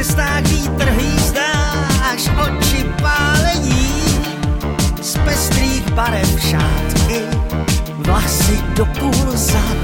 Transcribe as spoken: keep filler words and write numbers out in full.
prstách vítr hýzdá, až oči pálení. Z pestrých barev šátky, vlasy do půl zad.